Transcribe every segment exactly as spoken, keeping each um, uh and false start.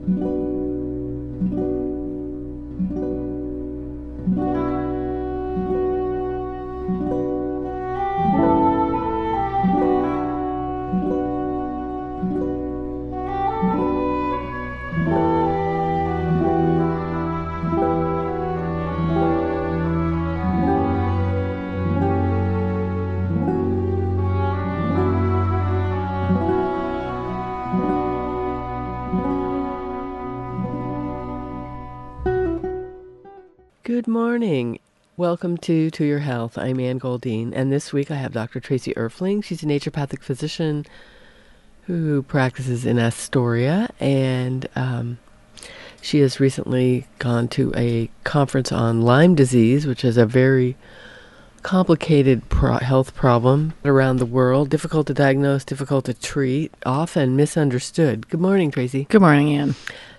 Good morning. Welcome to To Your Health. I'm Ann Goldine, and this week I have Doctor Tracy Erfling. She's a naturopathic physician who practices in Astoria, and um, she has recently gone to a conference on Lyme disease, which is a very complicated pro- health problem around the world, difficult to diagnose, difficult to treat, often misunderstood. Good morning, Tracy. Good morning, Ann.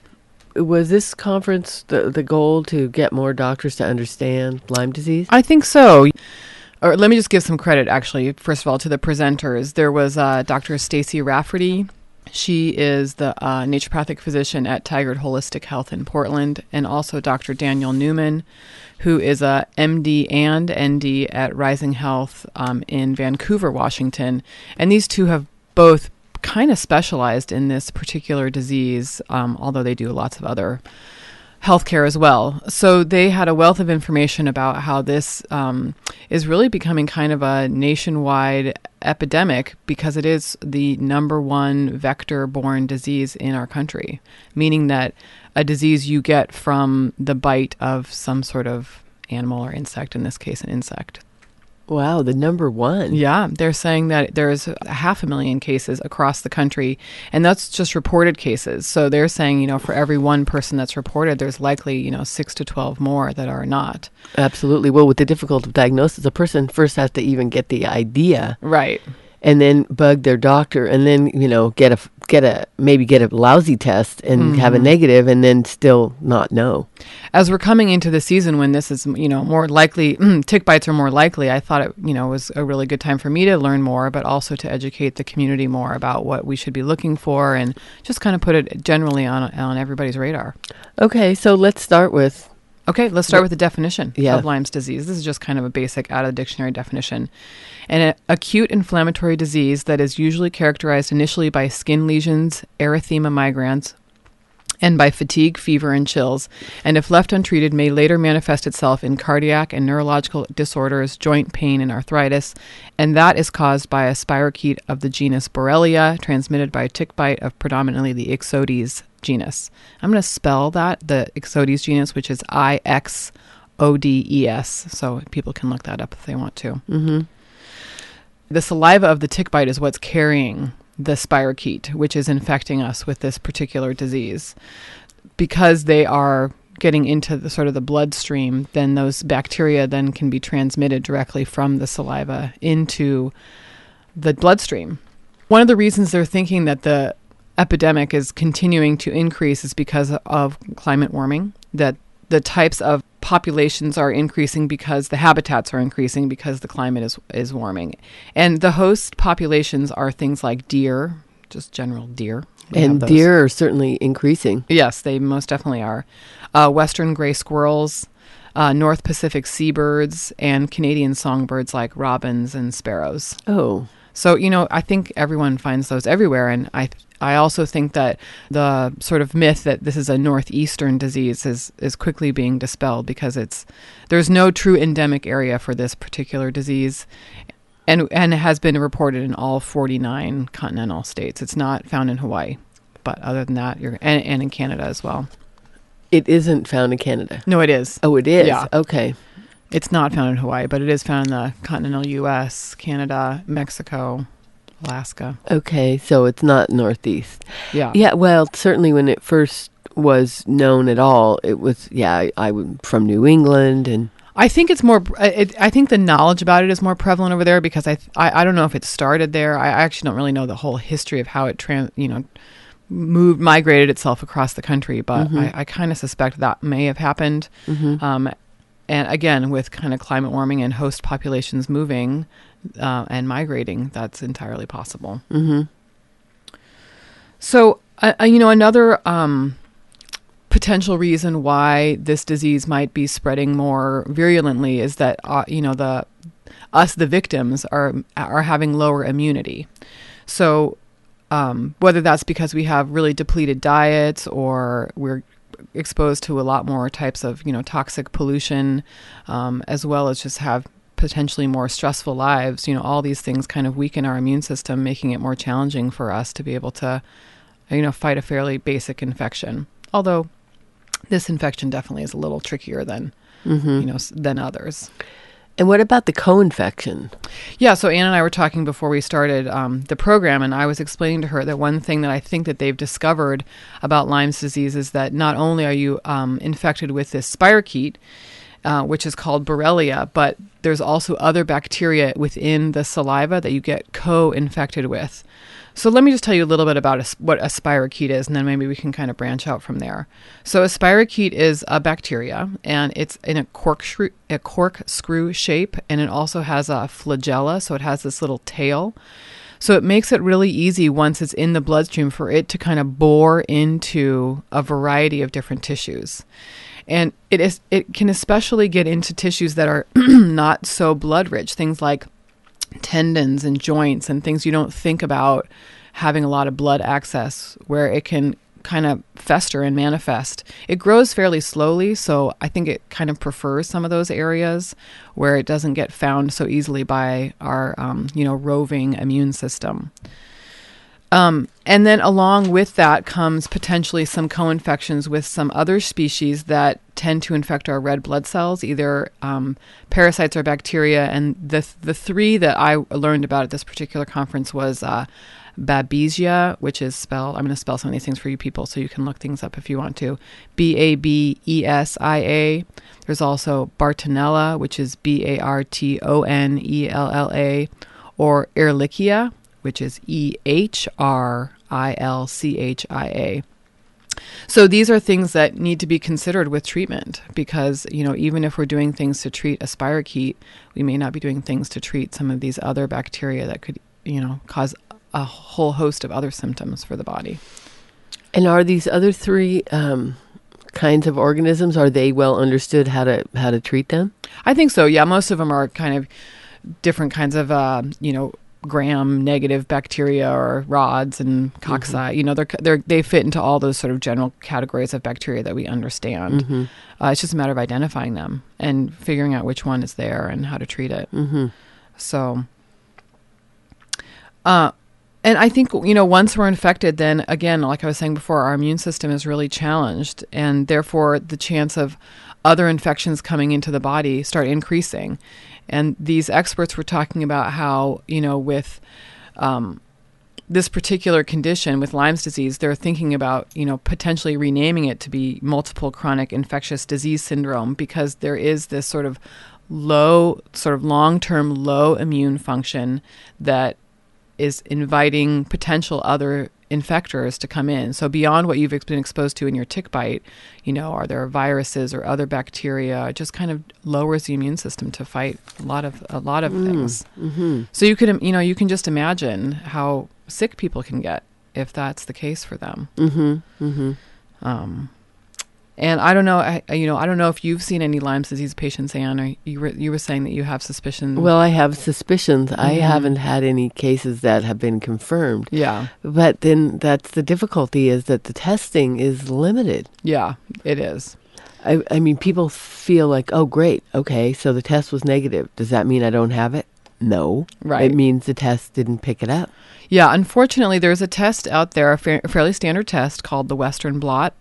Was this conference the, the goal to get more doctors to understand Lyme disease? I think so. Or let me just give some credit, actually, first of all, to the presenters. There was uh, Doctor Stacy Rafferty. She is the uh, naturopathic physician at Taggart Holistic Health in Portland, and also Doctor Daniel Newman, who is a M D and N D at Rising Health um, in Vancouver, Washington. And these two have both kind of specialized in this particular disease, um, although they do lots of other healthcare as well. So they had a wealth of information about how this um, is really becoming kind of a nationwide epidemic because it is the number one vector-borne disease in our country, meaning that a disease you get from the bite of some sort of animal or insect, in this case an insect. Wow, the number one. Yeah, they're saying that there's a half a million cases across the country, and that's just reported cases. So they're saying, you know, for every one person that's reported, there's likely, you know, six to twelve more that are not. Absolutely. Well, with the difficulty of diagnosis, a person first has to even get the idea. Right. And then bug their doctor, and then, you know, get a, get a maybe get a lousy test and mm-hmm. have a negative, and then still not know. As we're coming into the season when this is, you know, more likely, tick bites are more likely, I thought it, you know, was a really good time for me to learn more, but also to educate the community more about what we should be looking for and just kind of put it generally on on everybody's radar. Okay, so let's start with... Okay, let's start with the definition yeah. of Lyme's disease. This is just kind of a basic out-of-the-dictionary definition. An acute inflammatory disease that is usually characterized initially by skin lesions, erythema migrans, and by fatigue, fever, and chills, and if left untreated may later manifest itself in cardiac and neurological disorders, joint pain, and arthritis, and that is caused by a spirochete of the genus Borrelia, transmitted by a tick bite of predominantly the Ixodes genus. I'm going to spell that, the Ixodes genus, which is I X O D E S, so people can look that up if they want to. Mm-hmm. The saliva of the tick bite is what's carrying the spirochete, which is infecting us with this particular disease. Because they are getting into the sort of the bloodstream, then those bacteria then can be transmitted directly from the saliva into the bloodstream. One of the reasons they're thinking that the epidemic is continuing to increase is because of climate warming, that the types of populations are increasing because the habitats are increasing because the climate is is warming. And the host populations are things like deer, just general deer. We and deer are certainly increasing. Yes, they most definitely are. Uh, Western gray squirrels, uh, North Pacific seabirds, and Canadian songbirds like robins and sparrows. Oh. So, you know, I think everyone finds those everywhere. And I I also think that the sort of myth that this is a northeastern disease is, is quickly being dispelled because it's there's no true endemic area for this particular disease. And, and it has been reported in all forty-nine continental states. It's not found in Hawaii. But other than that, you're and, and in Canada as well. It isn't found in Canada? No, it is. Oh, it is? Yeah. Okay. It's not found in Hawaii, but it is found in the continental U S, Canada, Mexico, Alaska. Okay, so it's not Northeast. Yeah. Yeah, well, certainly when it first was known at all, it was, yeah, I, I was from New England and... I think it's more, it, I think the knowledge about it is more prevalent over there because I, I I don't know if it started there. I actually don't really know the whole history of how it, trans, you know, moved, migrated itself across the country, but mm-hmm. I, I kind of suspect that may have happened. Mm-hmm. Um, and again, with kind of climate warming and host populations moving uh, and migrating, that's entirely possible. Mm-hmm. So, uh, you know, another um, potential reason why this disease might be spreading more virulently is that, uh, you know, the us, the victims, are are having lower immunity. So um, whether that's because we have really depleted diets or we're exposed to a lot more types of, you know, toxic pollution, um, as well as just have potentially more stressful lives, you know, all these things kind of weaken our immune system, making it more challenging for us to be able to, you know, fight a fairly basic infection. Although this infection definitely is a little trickier than, mm-hmm. you know, than others. And what about the co-infection? Yeah, so Ann and I were talking before we started um, the program, and I was explaining to her that one thing that I think that they've discovered about Lyme's disease is that not only are you um, infected with this spirochete, uh, which is called Borrelia, but there's also other bacteria within the saliva that you get co-infected with. So let me just tell you a little bit about a, what a spirochete is, and then maybe we can kind of branch out from there. So a spirochete is a bacteria, and it's in a corkscrew, a corkscrew shape, and it also has a flagella, so it has this little tail. So it makes it really easy once it's in the bloodstream for it to kind of bore into a variety of different tissues. And it is it can especially get into tissues that are not so blood-rich, things like tendons and joints and things you don't think about having a lot of blood access, where it can kind of fester and manifest. It grows fairly slowly, so I think it kind of prefers some of those areas where it doesn't get found so easily by our, um, you know, roving immune system. Um, and then along with that comes potentially some co-infections with some other species that tend to infect our red blood cells, either um, parasites or bacteria. And the the three that I learned about at this particular conference was uh, Babesia, which is spelled, I'm going to spell some of these things for you people so you can look things up if you want to, B A B E S I A. There's also Bartonella, which is B A R T O N E L L A, or Ehrlichia, which is E H R I L C H I A. So these are things that need to be considered with treatment because, you know, even if we're doing things to treat a spirochete, we may not be doing things to treat some of these other bacteria that could, you know, cause a whole host of other symptoms for the body. And are these other three um, kinds of organisms, are they well understood how to how to treat them? I think so, yeah. Most of them are kind of different kinds of, uh, you know, gram-negative bacteria or rods and cocci. Mm-hmm. You know, they're, they're, they fit into all those sort of general categories of bacteria that we understand. Mm-hmm. Uh, it's just a matter of identifying them and figuring out which one is there and how to treat it. Mm-hmm. So, uh, and I think, you know, once we're infected, then again, like I was saying before, our immune system is really challenged, and therefore the chance of other infections coming into the body start increasing. And these experts were talking about how, you know, with um, this particular condition, with Lyme's disease, they're thinking about, you know, potentially renaming it to be multiple chronic infectious disease syndrome, because there is this sort of low, sort of long-term low immune function that is inviting potential other infectors to come in. So beyond what you've been exposed to in your tick bite, you know, are there viruses or other bacteria? It just kind of lowers the immune system to fight a lot of a lot of mm, things. Mm-hmm. So you could, you know, you can just imagine how sick people can get if that's the case for them. Mm-hmm. Mm-hmm. Um, and I don't know, I, you know, I don't know if you've seen any Lyme's disease patients, Anne, or you were, you were saying that you have suspicions. Well, I have suspicions. Mm-hmm. I haven't had any cases that have been confirmed. Yeah. But then that's the difficulty, is that the testing is limited. Yeah, it is. I, I mean, people feel like, oh, great. Okay, so the test was negative. Does that mean I don't have it? No. Right. It means the test didn't pick it up. Yeah, unfortunately, there's a test out there, a fa- fairly standard test called the Western blot.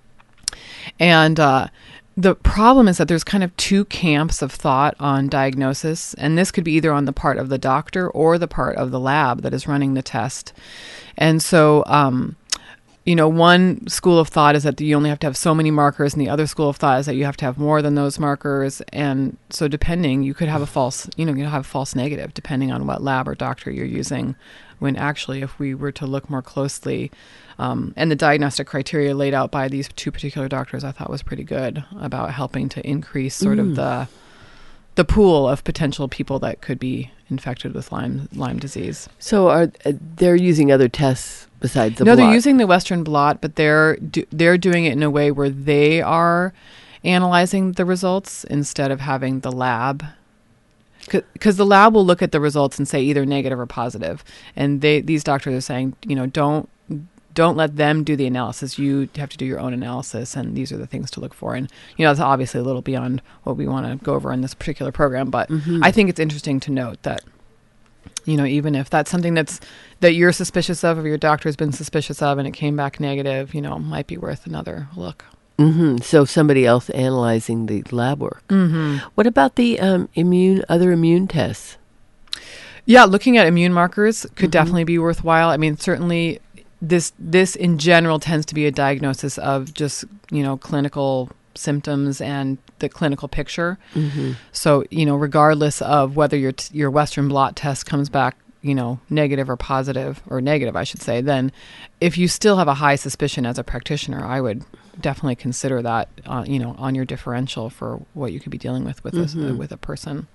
And uh, the problem is that there's kind of two camps of thought on diagnosis, and this could be either on the part of the doctor or the part of the lab that is running the test. And so, um, you know, one school of thought is that you only have to have so many markers, and the other school of thought is that you have to have more than those markers. And so depending, you could have a false, you know, you have a false negative depending on what lab or doctor you're using, when actually if we were to look more closely, Um, and the diagnostic criteria laid out by these two particular doctors, I thought was pretty good about helping to increase sort mm. of the the pool of potential people that could be infected with Lyme Lyme disease. So are uh, they're using other tests besides the no, blot? they're using the Western blot, but they're do, they're doing it in a way where they are analyzing the results instead of having the lab. Because the lab will look at the results and say either negative or positive, and they these doctors are saying, you know, don't don't let them do the analysis. You have to do your own analysis, and these are the things to look for. And you know, it's obviously a little beyond what we want to go over in this particular program, but mm-hmm. I think it's interesting to note that, you know, even if that's something that's that you're suspicious of, or your doctor has been suspicious of, and it came back negative, you know, might be worth another look. Mm-hmm. So somebody else analyzing the lab work. Mm-hmm. What about the um, immune, other immune tests? Yeah, looking at immune markers could mm-hmm. definitely be worthwhile. I mean, certainly this this in general tends to be a diagnosis of just, you know, clinical symptoms and the clinical picture. Mm-hmm. So, you know, regardless of whether your t- your Western blot test comes back, you know, negative or positive, or negative, I should say, then if you still have a high suspicion as a practitioner, I would definitely consider that, uh, you know, on your differential for what you could be dealing with with, mm-hmm. a, with a person.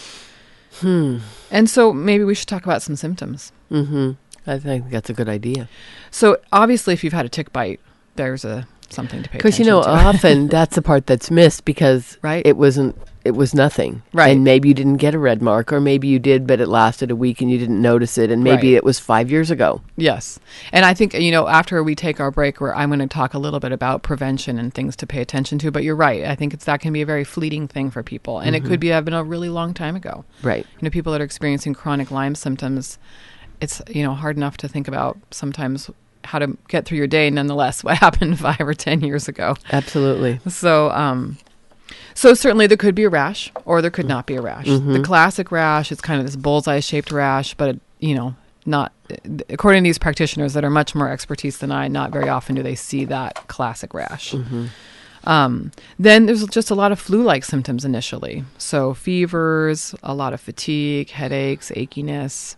Hmm. And so maybe we should talk about some symptoms. Mm-hmm. I think that's a good idea. So obviously, if you've had a tick bite, there's a something to pay attention to. Because, you know, often that's the part that's missed because right. it wasn't, it was nothing. Right. And maybe you didn't get a red mark, or maybe you did, but it lasted a week and you didn't notice it. And maybe right. it was five years ago. Yes. And I think, you know, after we take our break, where I'm going to talk a little bit about prevention and things to pay attention to. But you're right. I think it's that can be a very fleeting thing for people. And mm-hmm. it could be have been a really long time ago. Right. You know, people that are experiencing chronic Lyme symptoms, it's, you know, hard enough to think about sometimes how to get through your day, nonetheless, what happened five or ten years ago. Absolutely. So, um, so certainly there could be a rash, or there could not be a rash. Mm-hmm. The classic rash is kind of this bullseye-shaped rash, but, you know, not, according to these practitioners that are much more expertise than I, not very often do they see that classic rash. Mm-hmm. Um, then there's just a lot of flu-like symptoms initially. So fevers, a lot of fatigue, headaches, achiness.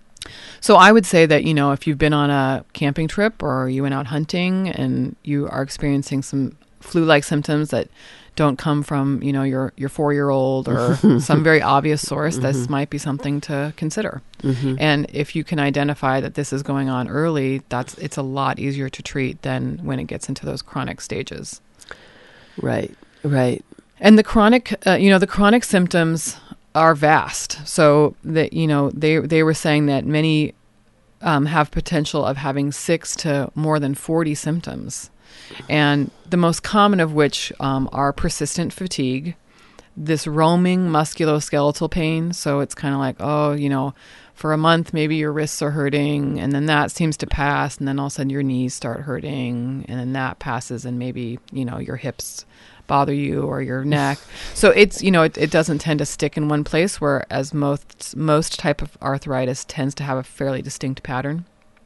So I would say that, you know, if you've been on a camping trip or you went out hunting and you are experiencing some flu-like symptoms that don't come from, you know, your, your four-year-old or some very obvious source, mm-hmm. this might be something to consider. Mm-hmm. And if you can identify that this is going on early, that's it's a lot easier to treat than when it gets into those chronic stages. Right, right. And the chronic, uh, you know, the chronic symptoms are vast. So that, you know, they they were saying that many um, have potential of having six to more than forty symptoms. And the most common of which um, are persistent fatigue, this roaming musculoskeletal pain. So it's kind of like, oh, you know, for a month, maybe your wrists are hurting, and then that seems to pass, and then all of a sudden your knees start hurting, and then that passes, and maybe, you know, your hips bother you, or your neck. So it's, you know, it, it doesn't tend to stick in one place, whereas most most type of arthritis tends to have a fairly distinct pattern.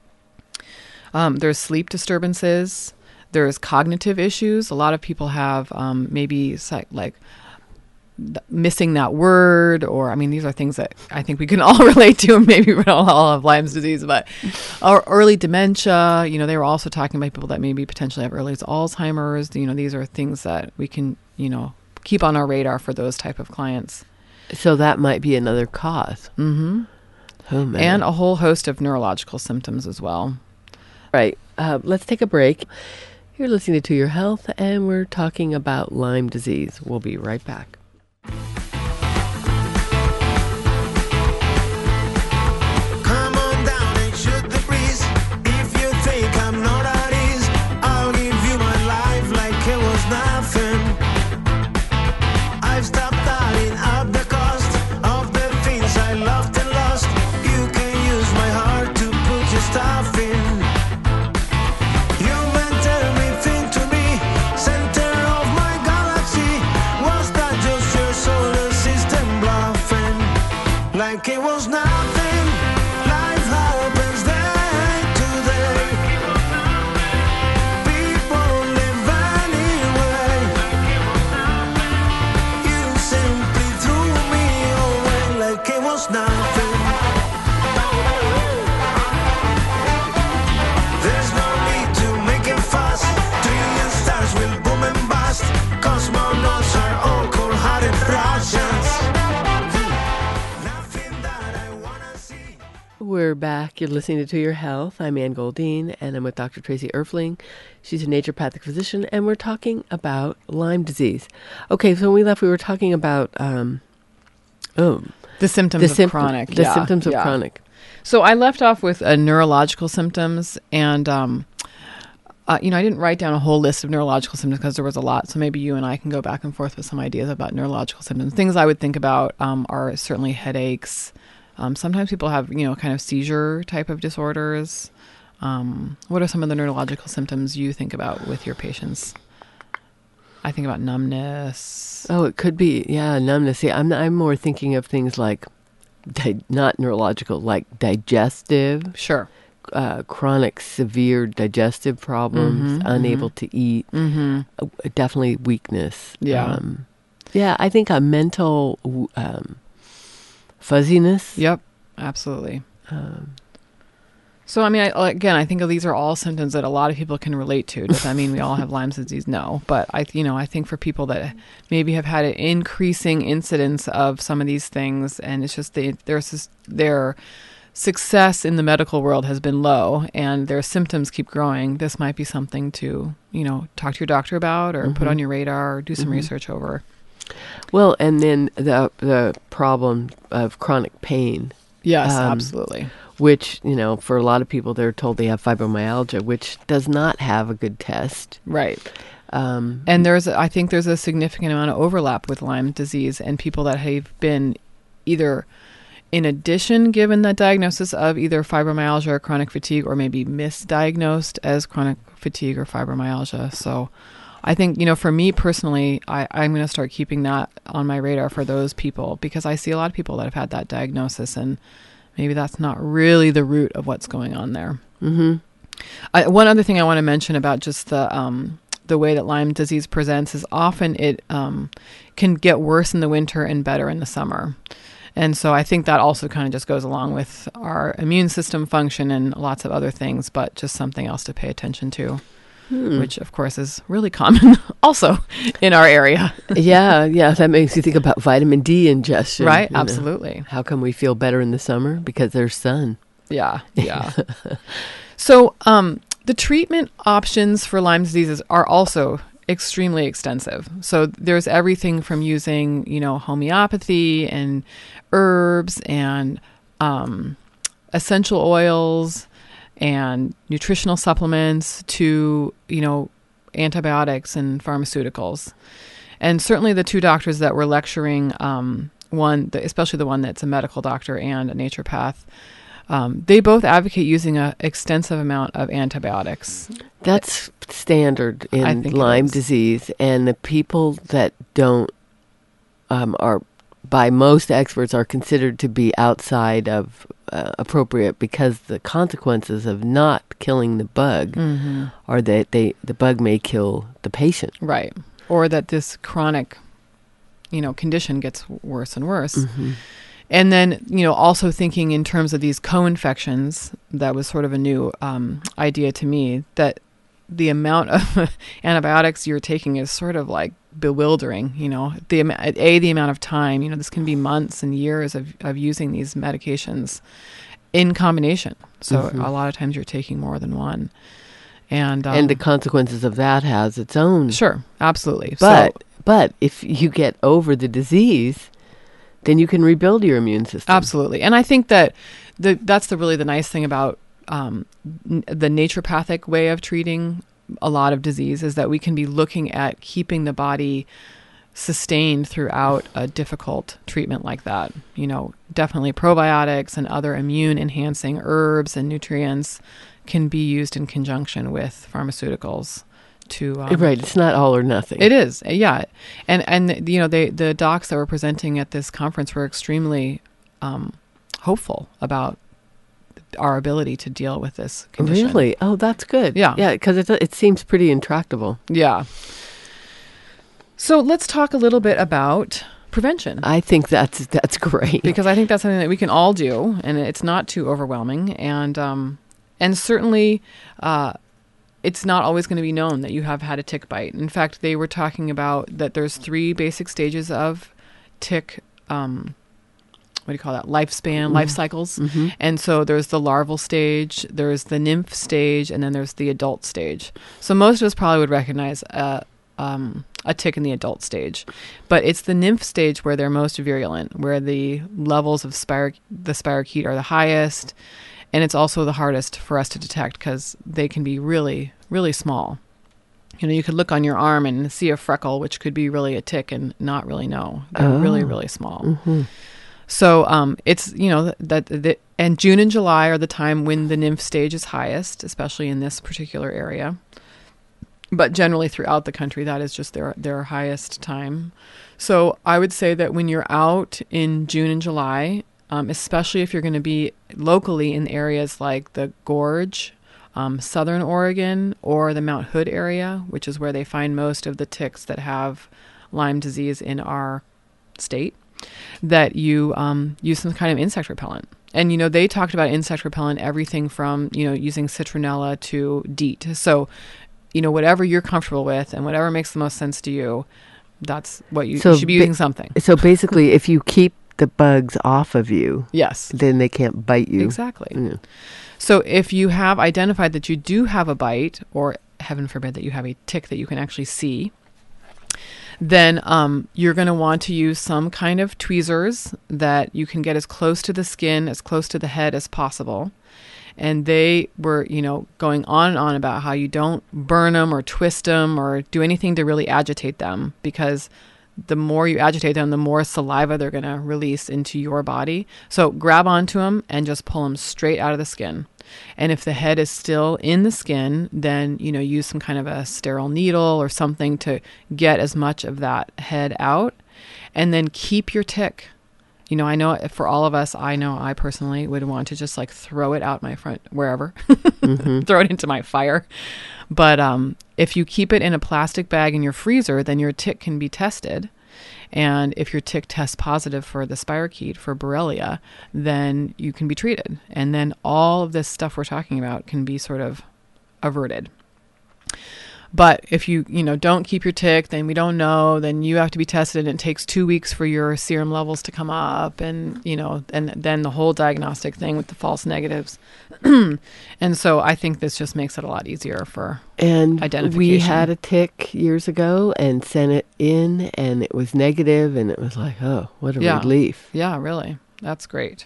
Um, there's sleep disturbances. There's cognitive issues. A lot of people have um, maybe psych- like th- missing that word, or, I mean, these are things that I think we can all relate to, and maybe we don't all have Lyme's disease, but or early dementia. You know, they were also talking about people that maybe potentially have early Alzheimer's. You know, these are things that we can, you know, keep on our radar for those type of clients. So that might be another cause. Mm-hmm. Oh, man. And a whole host of neurological symptoms as well. Right. Uh, let's take a break. You're listening to To Your Health, and we're talking about Lyme disease. We'll be right back. Come on down and shoot the breeze. If you think I'm not at ease, I'll give you my life like it was nothing. I've stopped adding up the cost of the things I loved and lost. You can use my heart to put your stuff in. Like it was nothing, life happens day to day. People live anyway. You simply threw me away like it was nothing. There's no need to make a fuss. Trillion stars will boom and bust. Cosmonauts are all cold-hearted Russians. back. You're listening to To Your Health. I'm Ann Goldine, and I'm with Doctor Tracy Erfling. She's a naturopathic physician, and we're talking about Lyme disease. Okay, so when we left, we were talking about um, oh, The symptoms the of symp- chronic. The yeah, symptoms of yeah. chronic. So I left off with uh, neurological symptoms, and um, uh, you know, I didn't write down a whole list of neurological symptoms because there was a lot. So maybe you and I can go back and forth with some ideas about neurological symptoms. Things I would think about um, are certainly headaches. Um, sometimes people have, you know, kind of seizure type of disorders. Um, what are some of the neurological symptoms you think about with your patients? I think about numbness. Oh, it could be, yeah, numbness. See, I'm I'm more thinking of things like di- not neurological, like digestive, Sure. uh, chronic, severe digestive problems, Mhm, unable mhm. to eat, Mm-hmm. uh, definitely weakness. Yeah. Um, yeah, I think a mental w- um, fuzziness. Yep. Absolutely. Um, So, I mean, I, again, I think these are all symptoms that a lot of people can relate to. Does that mean we all have Lyme's disease? No. But, I, you know, I think for people that maybe have had an increasing incidence of some of these things, and it's just they, there's this, their success in the medical world has been low and their symptoms keep growing, this might be something to, you know, talk to your doctor about or put Mhm. on your radar or do some Mhm. research over. well, and then the the problem of chronic pain, Yes, Um, absolutely. which, you know, for a lot of people, they're told they have fibromyalgia, which does not have a good test. Right. Um, And there's, I think there's a significant amount of overlap with Lyme disease and people that have been either in addition given that diagnosis of either fibromyalgia or chronic fatigue, or maybe misdiagnosed as chronic fatigue or fibromyalgia. So I think, you know, for me personally, I, I'm going to start keeping that on my radar for those people because I see a lot of people that have had that diagnosis and maybe that's not really the root of what's going on there. mhm. I, one other thing I want to mention about just the um, the way that Lyme disease presents is often it um, can get worse in the winter and better in the summer. And so I think that also kind of just goes along with our immune system function and lots of other things, but just something else to pay attention to, Hmm. which of course is really common also in our area. yeah, yeah, that makes you think about vitamin D ingestion. Right? you know. Absolutely. How come we feel better in the summer? Because there's sun. Yeah, yeah. So um, the treatment options for Lyme diseases are also extremely extensive. So there's everything from using, you know, homeopathy and herbs and um, essential oils and nutritional supplements to, you know, antibiotics and pharmaceuticals. And certainly the two doctors that were lecturing, um, one, the, especially the one that's a medical doctor and a naturopath, um, they both advocate using an extensive amount of antibiotics. That's standard I in think it Lyme is. disease, and the people that don't um, are, by most experts, are considered to be outside of uh, appropriate because the consequences of not killing the bug Mm-hmm. are that they the bug may kill the patient. Right. Or that this chronic, you know, condition gets worse and worse. Mhm. And then, you know, also thinking in terms of these co-infections, that was sort of a new um, idea to me, that the amount of antibiotics you're taking is sort of like bewildering, you know, the am- A, the amount of time, you know, this can be months and years of, of using these medications in combination. So Mhm. a lot of times you're taking more than one. And, um, and the consequences of that has its own. sure, absolutely. But so, but if you get over the disease, then you can rebuild your immune system. absolutely. And I think that the that's the really the nice thing about um, n- the naturopathic way of treating a lot of disease is that we can be looking at keeping the body sustained throughout a difficult treatment like that. You know, definitely probiotics and other immune enhancing herbs and nutrients can be used in conjunction with pharmaceuticals to um, Right, it's not all or nothing. It is, yeah, and and you know they the docs that were presenting at this conference were extremely um, hopeful about our ability to deal with this condition. Really? Oh, that's good. Yeah. Yeah, because it, it seems pretty intractable. Yeah. So let's talk a little bit about prevention, I think that's that's great. because I think that's something that we can all do, and it's not too overwhelming, and um, and certainly. Uh, It's not always going to be known that you have had a tick bite. In fact, they were talking about that there's three basic stages of tick um, what do you call that? Lifespan, mm-hmm. life cycles. Mm-hmm. And so there's the larval stage, there's the nymph stage, and then there's the adult stage. So most of us probably would recognize a, um, a tick in the adult stage, but it's the nymph stage where they're most virulent, where the levels of spiro- the spirochete are the highest. And it's also the hardest for us to detect because they can be really, really small. You know, you could look on your arm and see a freckle, which could be really a tick and not really know. They're oh. really, really small. Mm-hmm. So um, it's, you know, that, that, and June and July are the time when the nymph stage is highest, especially in this particular area. But generally throughout the country, that is just their, their highest time. So I would say that when you're out in June and July, um, especially if you're going to be locally in areas like the Gorge, um, Southern Oregon, or the Mount Hood area, which is where they find most of the ticks that have Lyme disease in our state, that you um, use some kind of insect repellent. And, you know, they talked about insect repellent, everything from, you know, using citronella to DEET. So, you know, whatever you're comfortable with and whatever makes the most sense to you, that's what you, so you should be ba- using something. So basically, if you keep the bugs off of you, yes, then they can't bite you. Exactly. Mm. So if you have identified that you do have a bite, or heaven forbid that you have a tick that you can actually see, then um, you're going to want to use some kind of tweezers that you can get as close to the skin, as close to the head as possible. And they were, you know, going on and on about how you don't burn them or twist them or do anything to really agitate them, because the more you agitate them, the more saliva they're going to release into your body. So grab onto them and just pull them straight out of the skin. And if the head is still in the skin, then, you know, use some kind of a sterile needle or something to get as much of that head out. And then keep your tick. You know, I know for all of us, I know I personally would want to just like throw it out my front, wherever, mm-hmm. throw it into my fire. But um, if you keep it in a plastic bag in your freezer, then your tick can be tested. And if your tick tests positive for the spirochete, for Borrelia, then you can be treated. And then all of this stuff we're talking about can be sort of averted. But if you, you know, don't keep your tick, then we don't know, then you have to be tested, and it takes two weeks for your serum levels to come up, and, you know, and then the whole diagnostic thing with the false negatives. And so I think this just makes it a lot easier for and identification. We had a tick years ago and sent it in, and it was negative, and it was like, oh, what a yeah. relief. Yeah, really. That's great.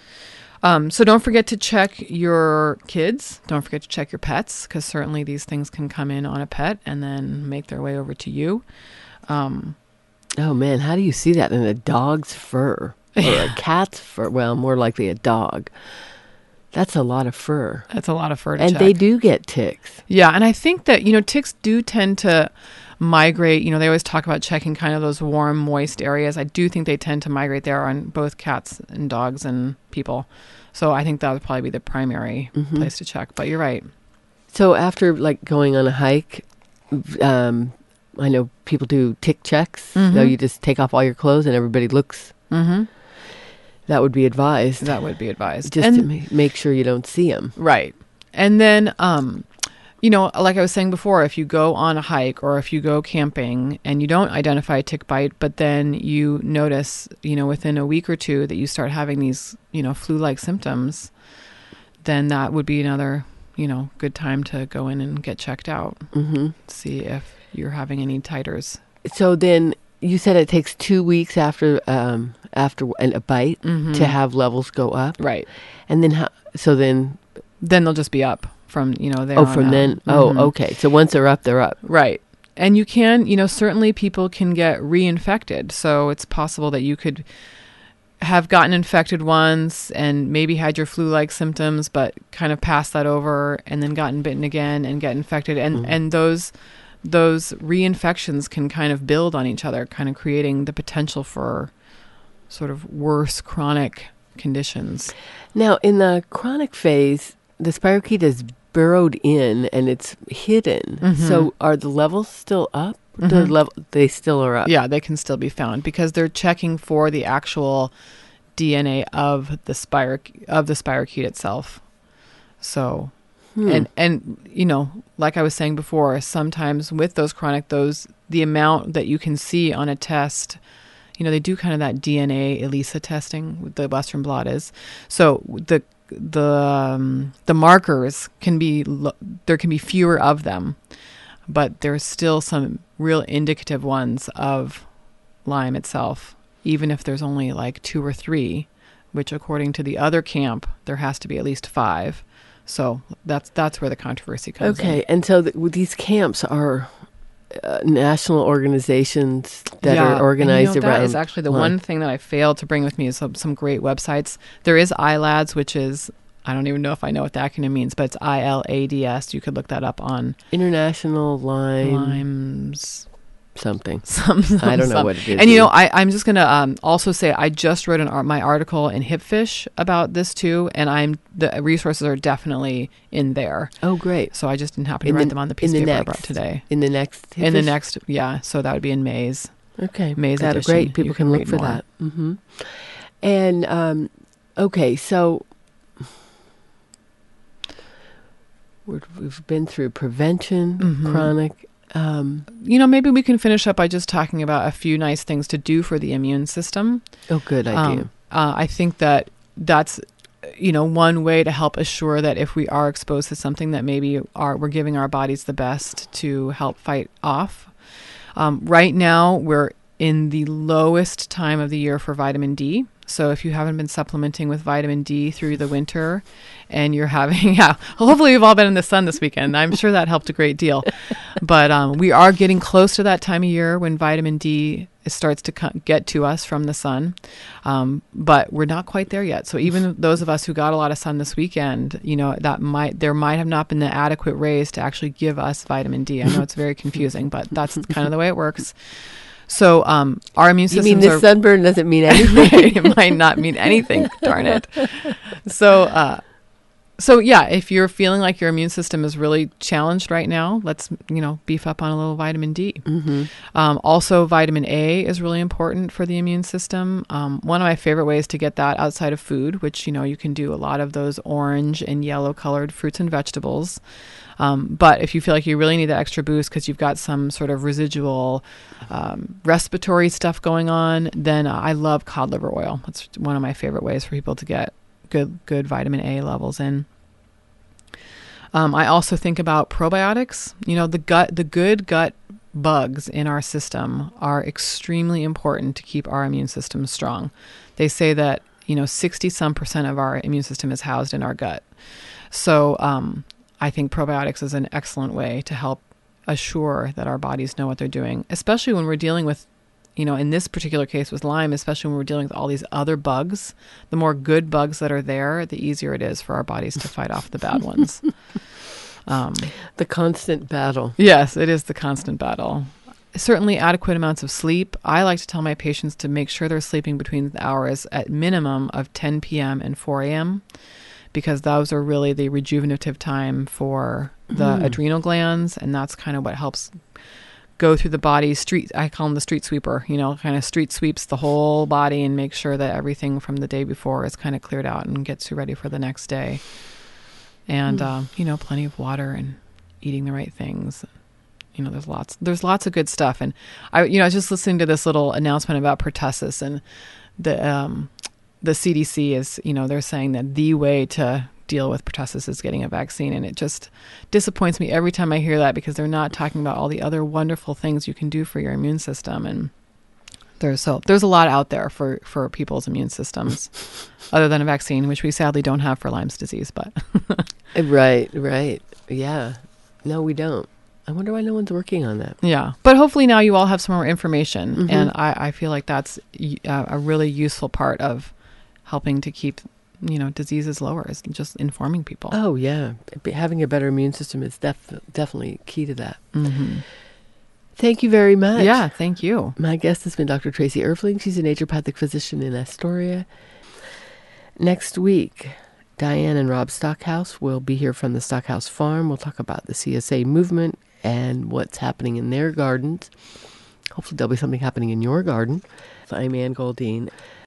Um, so don't forget to check your kids. Don't forget to check your pets, because certainly these things can come in on a pet and then make their way over to you. Um, oh, man, how do you see that in a dog's fur or a cat's fur? Well, more likely a dog. That's a lot of fur. That's a lot of fur to and check. They do get ticks. Yeah, and I think that, you know, ticks do tend to migrate. You know, they always talk about checking kind of those warm, moist areas. I do think they tend to migrate there on both cats and dogs and people. So I think that would probably be the primary mm-hmm. place to check. But you're right. So after like going on a hike, um, I know people do tick checks. Mm-hmm. So you just take off all your clothes and everybody looks. Mm-hmm. That would be advised. That would be advised. Just and, to ma- make sure you don't see them. Right. And then, um, you know, like I was saying before, if you go on a hike or if you go camping and you don't identify a tick bite, but then you notice, you know, within a week or two that you start having these, you know, flu-like symptoms, then that would be another, you know, good time to go in and get checked out. Mm-hmm. See if you're having any titers. So then you said it takes two weeks after um, after a bite mm-hmm. to have levels go up. Right. And then how, so then... Then they'll just be up. From, you know, there oh, from out. then. Mm-hmm. Oh, okay. So once they're up, they're up. Right. And you can, you know, certainly people can get reinfected. So it's possible that you could have gotten infected once and maybe had your flu-like symptoms, but kind of passed that over and then gotten bitten again and get infected. And, mm-hmm. and those, those reinfections can kind of build on each other, kind of creating the potential for sort of worse chronic conditions. Now, in the chronic phase, the spirochete is burrowed in and it's hidden. Mm-hmm. So are the levels still up? Mm-hmm. The level they still are up. Yeah, they can still be found because they're checking for the actual D N A of the spiroch- of the spirochete itself. So hmm. and and you know, like I was saying before, sometimes with those chronic those the amount that you can see on a test, you know, they do kind of that D N A ELISA testing with the Western blot is. So the the um, the markers can be lo- there can be fewer of them, but there's still some real indicative ones of Lyme itself, even if there's only like two or three, which according to the other camp there has to be at least five. So that's that's where the controversy comes in. Okay, and so th- these camps are uh, national organizations that Yeah, are organized and, you know, around. that is actually the Lyme. one thing that I failed to bring with me is some, some great websites. There is I L A D S, which is, I don't even know if I know what the acronym means, but it's I L A D S. You could look that up on International Lyme Lyme's something. some, some I don't know some. what it is. And you know, I, I'm just going to um, also say I just wrote an art, my article in HipFish about this too, and I'm the resources are definitely in there. Oh, great. So I just didn't happen to In write the- them on the piece in of the paper I next- brought today. In the next In the HipFish? next, yeah. So that would be in May's. Okay, May's that's edition. great. People You can, can look read for more. that. hmm And um, okay, so we're, we've been through prevention, Mhm. chronic. Um, You know, maybe we can finish up by just talking about a few nice things to do for the immune system. oh, good idea. Um, uh, I think that that's, you know, one way to help assure that if we are exposed to something that maybe are we're giving our bodies the best to help fight off. Um, right now, we're in the lowest time of the year for vitamin D. So if you haven't been supplementing with vitamin D through the winter and you're having, yeah, hopefully you've all been in the sun this weekend. I'm sure that helped a great deal. But um, we are getting close to that time of year when vitamin D starts to co- get to us from the sun. Um, but we're not quite there yet. So even those of us who got a lot of sun this weekend, you know, that might, there might have not been the adequate rays to actually give us vitamin D. I know it's very confusing, but that's kind of the way it works. So um, our immune You systems mean this are sunburn doesn't mean anything? it might not mean anything, darn it. So, uh, so yeah, if you're feeling like your immune system is really challenged right now, let's, you know, beef up on a little vitamin D. hmm Um, also, vitamin A is really important for the immune system. Um, one of my favorite ways to get that outside of food, which, you know, you can do a lot of those orange and yellow colored fruits and vegetables. Um, but if you feel like you really need that extra boost because you've got some sort of residual um, respiratory stuff going on, then uh, I love cod liver oil. That's one of my favorite ways for people to get good good vitamin A levels in. Um, I also think about probiotics. You know, the gut, the good gut bugs in our system are extremely important to keep our immune system strong. They say that, you know, sixty some percent of our immune system is housed in our gut. So, um, I think probiotics is an excellent way to help assure that our bodies know what they're doing, especially when we're dealing with, you know, in this particular case with Lyme, especially when we're dealing with all these other bugs. The more good bugs that are there, the easier it is for our bodies to fight off the bad ones. Um, The constant battle. yes, it is the constant battle. Certainly adequate amounts of sleep. I like to tell my patients to make sure they're sleeping between the hours at minimum of ten p.m. and four a.m. because those are really the rejuvenative time for the Mm. adrenal glands, and that's kind of what helps go through the body. Street, I call them the street sweeper, you know, kind of street sweeps the whole body and makes sure that everything from the day before is kind of cleared out and gets you ready for the next day. And, Mm. um, you know, plenty of water and eating the right things. You know, there's lots, there's lots of good stuff. And I, you know, I was just listening to this little announcement about pertussis, and the, um, the C D C is, you know, they're saying that the way to deal with pertussis is getting a vaccine. And it just disappoints me every time I hear that, because they're not talking about all the other wonderful things you can do for your immune system. And there's so there's a lot out there for, for people's immune systems other than a vaccine, which we sadly don't have for Lyme's disease, but Right, right. Yeah. No, we don't. I wonder why no one's working on that. yeah. But hopefully now you all have some more information. Mhm. And I, I feel like that's y- uh, a really useful part of helping to keep, you know, diseases lower, is just informing people. Oh, yeah. B- Having a better immune system is def- definitely key to that. Mm-hmm. Thank you very much. Yeah, thank you. My guest has been Doctor Tracy Erfling. She's a naturopathic physician in Astoria. Next week, Diane and Rob Stockhouse will be here from the Stockhouse Farm. We'll talk about the C S A movement and what's happening in their gardens. Hopefully there'll be something happening in your garden. So I'm Ann Goldine.